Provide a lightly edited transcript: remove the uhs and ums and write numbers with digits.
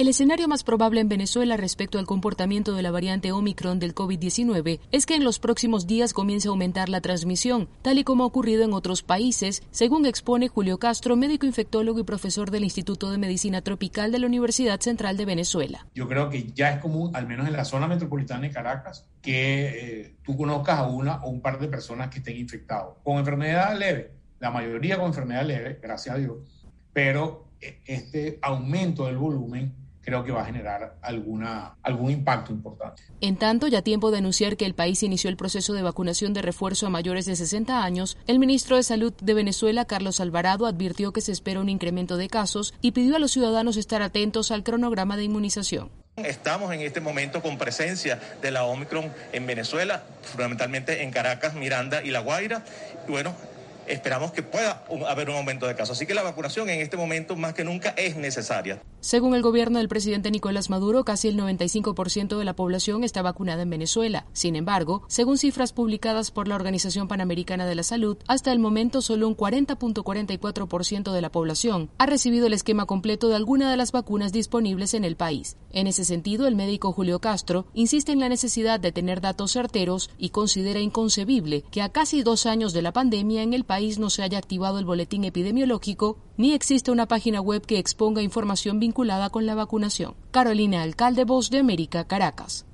El escenario más probable en Venezuela respecto al comportamiento de la variante Omicron del COVID-19 es que en los próximos días comience a aumentar la transmisión, tal y como ha ocurrido en otros países, según expone Julio Castro, médico infectólogo y profesor del Instituto de Medicina Tropical de la Universidad Central de Venezuela. Yo creo que ya es común, al menos en la zona metropolitana de Caracas, que tú conozcas a una o un par de personas que estén infectados con enfermedad leve, la mayoría con enfermedad leve, gracias a Dios, pero este aumento del volumen creo que va a generar algún impacto importante. En tanto, ya tiempo de anunciar que el país inició el proceso de vacunación de refuerzo a mayores de 60 años, el ministro de Salud de Venezuela, Carlos Alvarado, advirtió que se espera un incremento de casos y pidió a los ciudadanos estar atentos al cronograma de inmunización. Estamos en este momento con presencia de la Omicron en Venezuela, fundamentalmente en Caracas, Miranda y La Guaira. Y bueno, esperamos que pueda haber un aumento de casos. Así que la vacunación en este momento más que nunca es necesaria. Según el gobierno del presidente Nicolás Maduro, casi el 95% de la población está vacunada en Venezuela. Sin embargo, según cifras publicadas por la Organización Panamericana de la Salud, hasta el momento solo un 40.44% de la población ha recibido el esquema completo de alguna de las vacunas disponibles en el país. En ese sentido, el médico Julio Castro insiste en la necesidad de tener datos certeros y considera inconcebible que a casi 2 años de la pandemia en el país no se haya activado el boletín epidemiológico ni existe una página web que exponga información vinculada con la vacunación. Carolina Alcalde, Voz de América, Caracas.